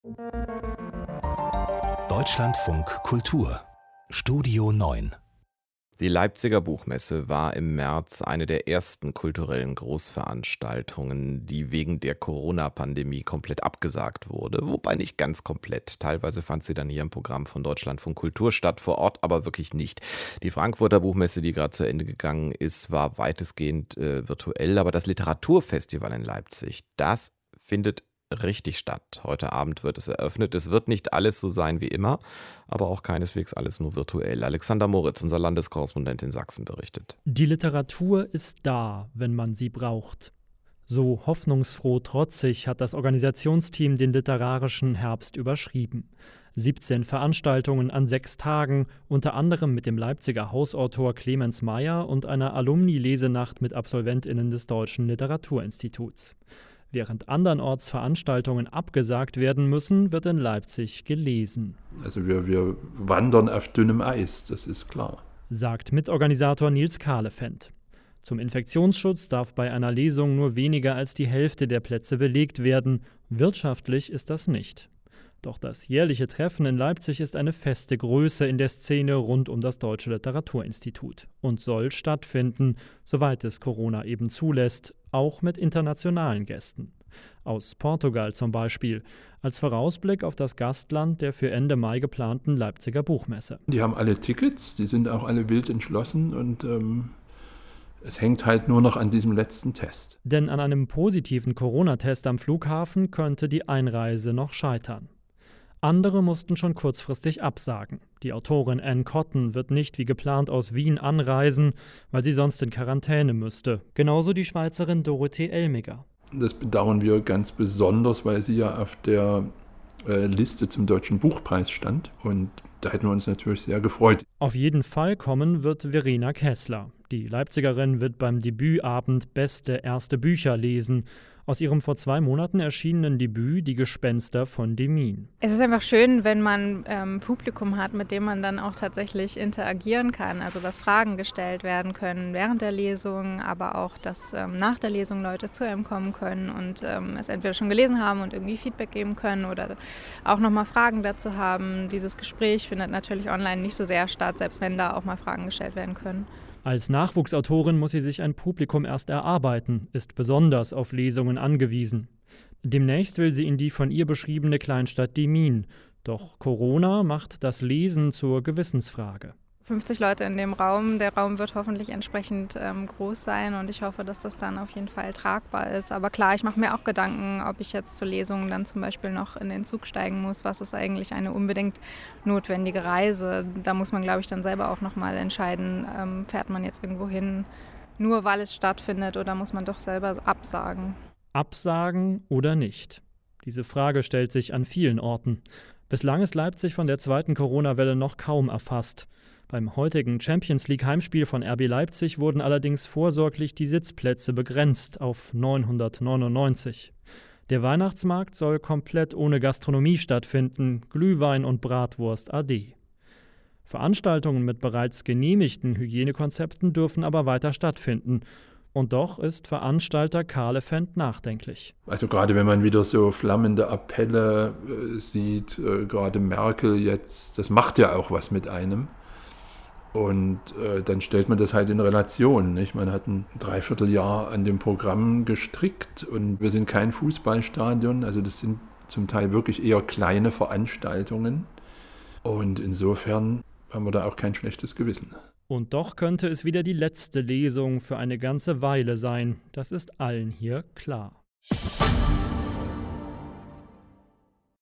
Deutschlandfunk Kultur Studio 9. Die Leipziger Buchmesse war im März eine der ersten kulturellen Großveranstaltungen, die wegen der Corona-Pandemie komplett abgesagt wurde. Wobei nicht ganz komplett. Teilweise fand sie dann hier im Programm von Deutschlandfunk Kultur statt, vor Ort aber wirklich nicht. Die Frankfurter Buchmesse, die gerade zu Ende gegangen ist, war weitestgehend virtuell. Aber das Literaturfestival in Leipzig, das findet richtig statt. Heute Abend wird es eröffnet. Es wird nicht alles so sein wie immer, aber auch keineswegs alles nur virtuell. Alexander Moritz, unser Landeskorrespondent in Sachsen, berichtet. Die Literatur ist da, wenn man sie braucht. So hoffnungsfroh trotzig hat das Organisationsteam den literarischen Herbst überschrieben. 17 Veranstaltungen an 6 Tagen, unter anderem mit dem Leipziger Hausautor Clemens Meyer und einer Alumni-Lesenacht mit AbsolventInnen des Deutschen Literaturinstituts. Während andernorts Veranstaltungen abgesagt werden müssen, wird in Leipzig gelesen. Also wir wandern auf dünnem Eis, das ist klar. Sagt Mitorganisator Nils Kahlefeld. Zum Infektionsschutz darf bei einer Lesung nur weniger als die Hälfte der Plätze belegt werden. Wirtschaftlich ist das nicht. Doch das jährliche Treffen in Leipzig ist eine feste Größe in der Szene rund um das Deutsche Literaturinstitut und soll stattfinden, soweit es Corona eben zulässt, auch mit internationalen Gästen. Aus Portugal zum Beispiel, als Vorausblick auf das Gastland der für Ende Mai geplanten Leipziger Buchmesse. Die haben alle Tickets, die sind auch alle wild entschlossen und es hängt halt nur noch an diesem letzten Test. Denn an einem positiven Corona-Test am Flughafen könnte die Einreise noch scheitern. Andere mussten schon kurzfristig absagen. Die Autorin Anne Cotton wird nicht wie geplant aus Wien anreisen, weil sie sonst in Quarantäne müsste. Genauso die Schweizerin Dorothee Elmiger. Das bedauern wir ganz besonders, weil sie ja auf der Liste zum Deutschen Buchpreis stand. Und da hätten wir uns natürlich sehr gefreut. Auf jeden Fall kommen wird Verena Kessler. Die Leipzigerin wird beim Debütabend beste erste Bücher lesen. Aus ihrem vor 2 Monaten erschienenen Debüt Die Gespenster von Demmin. Es ist einfach schön, wenn man Publikum hat, mit dem man dann auch tatsächlich interagieren kann. Also dass Fragen gestellt werden können während der Lesung, aber auch, dass nach der Lesung Leute zu einem kommen können und es entweder schon gelesen haben und irgendwie Feedback geben können oder auch nochmal Fragen dazu haben. Dieses Gespräch findet natürlich online nicht so sehr statt, selbst wenn da auch mal Fragen gestellt werden können. Als Nachwuchsautorin muss sie sich ein Publikum erst erarbeiten, ist besonders auf Lesungen angewiesen. Demnächst will sie in die von ihr beschriebene Kleinstadt Demmin. Doch Corona macht das Lesen zur Gewissensfrage. 50 Leute in dem Raum. Der Raum wird hoffentlich entsprechend groß sein und ich hoffe, dass das dann auf jeden Fall tragbar ist. Aber klar, ich mache mir auch Gedanken, ob ich jetzt zur Lesung dann zum Beispiel noch in den Zug steigen muss. Was ist eigentlich eine unbedingt notwendige Reise? Da muss man, glaube ich, dann selber auch nochmal entscheiden, fährt man jetzt irgendwo hin, nur weil es stattfindet oder muss man doch selber absagen? Absagen oder nicht? Diese Frage stellt sich an vielen Orten. Bislang ist Leipzig von der zweiten Corona-Welle noch kaum erfasst. Beim heutigen Champions-League-Heimspiel von RB Leipzig wurden allerdings vorsorglich die Sitzplätze begrenzt auf 999. Der Weihnachtsmarkt soll komplett ohne Gastronomie stattfinden, Glühwein und Bratwurst ade. Veranstaltungen mit bereits genehmigten Hygienekonzepten dürfen aber weiter stattfinden. Und doch ist Veranstalter Kahlefeld nachdenklich. Also gerade wenn man wieder so flammende Appelle sieht, gerade Merkel jetzt, das macht ja auch was mit einem. Und dann stellt man das halt in Relation. Nicht? Man hat ein Dreivierteljahr an dem Programm gestrickt und wir sind kein Fußballstadion. Also das sind zum Teil wirklich eher kleine Veranstaltungen. Und insofern haben wir da auch kein schlechtes Gewissen. Und doch könnte es wieder die letzte Lesung für eine ganze Weile sein. Das ist allen hier klar.